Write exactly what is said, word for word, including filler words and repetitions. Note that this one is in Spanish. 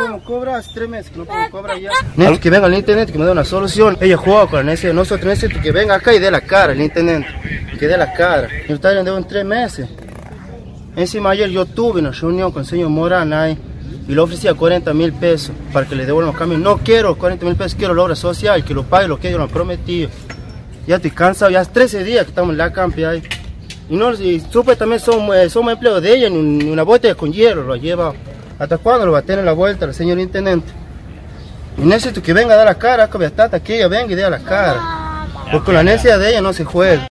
podemos cobrar, hace tres meses que no podemos cobrar ya. Necesito que venga el intendente, que me dé una solución. Ella juega con la necesidad, nosotros necesitamos que venga acá y dé la cara el intendente, que dé la cara. Yo estaba en deuda en tres meses. Encima ayer yo tuve una reunión con el señor Morán ahí y le ofrecía cuarenta mil pesos para que le devuelvan los camiones. No quiero cuarenta mil pesos, quiero la obra social, que lo pague lo que ellos nos han prometido. Ya estoy cansado, ya hace trece días que estamos en la campi ahí. Y, no, y supuestamente somos, somos empleados de ella, ni una botella con hierro lo ha llevado. ¿Hasta cuándo lo va a tener la vuelta el señor intendente? Y necesito que venga a dar la cara, que hasta que ella venga y dé la cara. Porque con la necesidad de ella no se juega.